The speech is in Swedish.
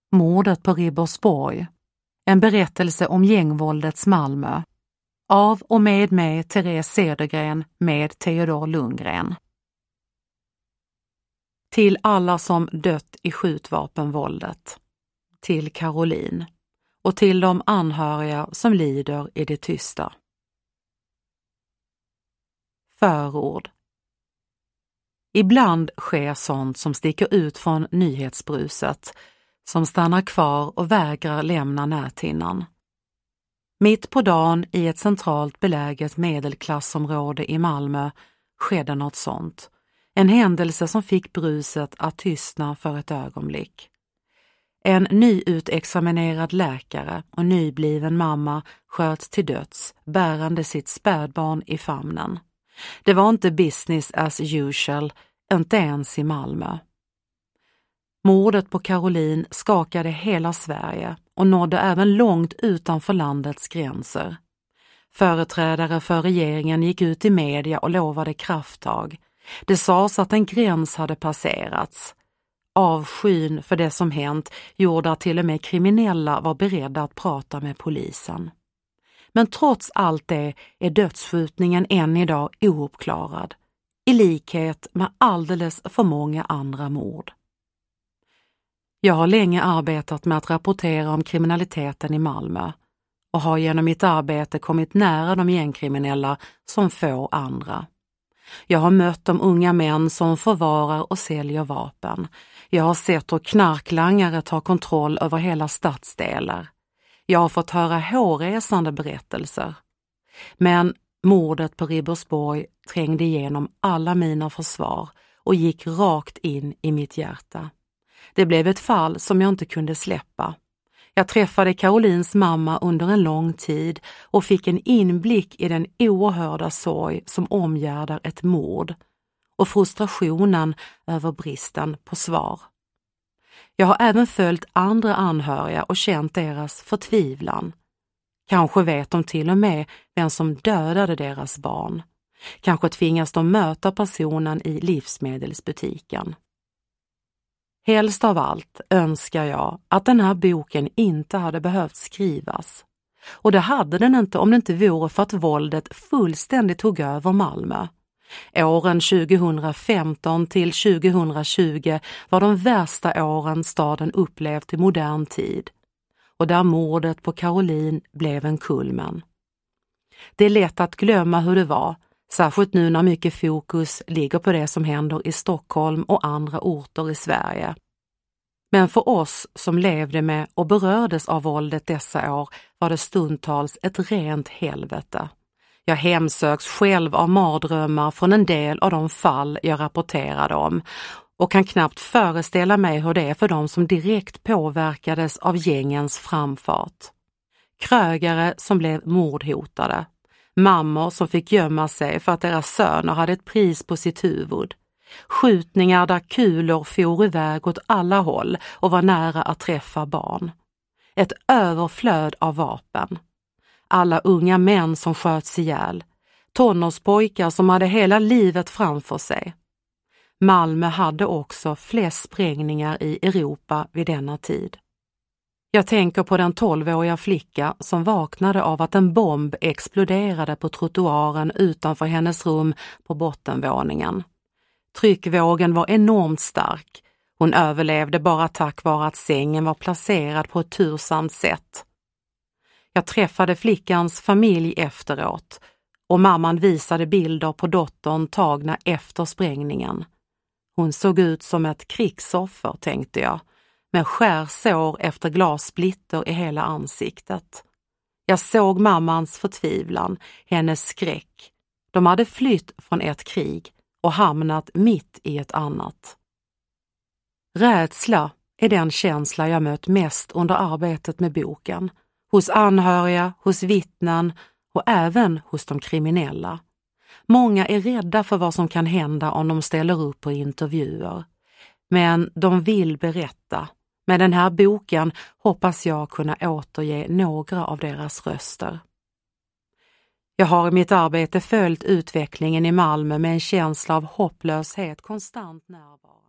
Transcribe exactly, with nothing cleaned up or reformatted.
Mordet på Ribersborg. En berättelse om gängvåldets Malmö. Av och med mig Therese Cedergren med Theodor Lundgren. Till alla som dött i skjutvapenvåldet. Till Caroline. Och till de anhöriga som lider i det tysta. Förord. Ibland sker sånt som sticker ut från nyhetsbruset, som stannar kvar och vägrar lämna näthinnan. Mitt på dagen i ett centralt beläget medelklassområde i Malmö skedde något sånt. En händelse som fick bruset att tystna för ett ögonblick. En nyutexaminerad läkare och nybliven mamma sköts till döds, bärande sitt spädbarn i famnen. Det var inte business as usual, inte ens i Malmö. Mordet på Caroline skakade hela Sverige och nådde även långt utanför landets gränser. Företrädare för regeringen gick ut i media och lovade krafttag. Det sades att en gräns hade passerats. Avskyn för det som hänt gjorde att till och med kriminella var beredda att prata med polisen. Men trots allt det är dödsskjutningen än idag ouppklarad, i likhet med alldeles för många andra mord. Jag har länge arbetat med att rapportera om kriminaliteten i Malmö och har genom mitt arbete kommit nära de gängkriminella som få andra. Jag har mött de unga män som förvarar och säljer vapen. Jag har sett hur knarklangare tar kontroll över hela stadsdelar. Jag har fått höra hårresande berättelser. Men mordet på Ribersborg trängde igenom alla mina försvar och gick rakt in i mitt hjärta. Det blev ett fall som jag inte kunde släppa. Jag träffade Carolines mamma under en lång tid och fick en inblick i den oerhörda sorg som omgärdar ett mord och frustrationen över bristen på svar. Jag har även följt andra anhöriga och känt deras förtvivlan. Kanske vet de till och med vem som dödade deras barn. Kanske tvingas de möta personen i livsmedelsbutiken. Helst av allt önskar jag att den här boken inte hade behövt skrivas. Och det hade den inte om det inte vore för att våldet fullständigt tog över Malmö. Åren tjugohundrafemton till tjugohundratjugo var de värsta åren staden upplevt i modern tid. Och där mordet på Caroline blev en kulmen. Det är lätt att glömma hur det var, särskilt nu när mycket fokus ligger på det som händer i Stockholm och andra orter i Sverige. Men för oss som levde med och berördes av våldet dessa år var det stundtals ett rent helvete. Jag hemsöks själv av mardrömmar från en del av de fall jag rapporterade om och kan knappt föreställa mig hur det är för de som direkt påverkades av gängens framfart. Krögare som blev mordhotade. Mammor som fick gömma sig för att deras söner hade ett pris på sitt huvud. Skjutningar där kulor for iväg åt alla håll och var nära att träffa barn. Ett överflöd av vapen. Alla unga män som sköts ihjäl. Tonårspojkar som hade hela livet framför sig. Malmö hade också flest sprängningar i Europa vid denna tid. Jag tänker på den tolvåriga flicka som vaknade av att en bomb exploderade på trottoaren utanför hennes rum på bottenvåningen. Tryckvågen var enormt stark. Hon överlevde bara tack vare att sängen var placerad på ett tursamt sätt. Jag träffade flickans familj efteråt och mamman visade bilder på dottern tagna efter sprängningen. Hon såg ut som ett krigsoffer, tänkte jag, med skärsår efter glassplitter i hela ansiktet. Jag såg mammans förtvivlan, hennes skräck. De hade flytt från ett krig och hamnat mitt i ett annat. Rädsla är den känsla jag mött mest under arbetet med boken. Hos anhöriga, hos vittnen och även hos de kriminella. Många är rädda för vad som kan hända om de ställer upp på intervjuer. Men de vill berätta. Med den här boken hoppas jag kunna återge några av deras röster. Jag har i mitt arbete följt utvecklingen i Malmö med en känsla av hopplöshet konstant närvaro.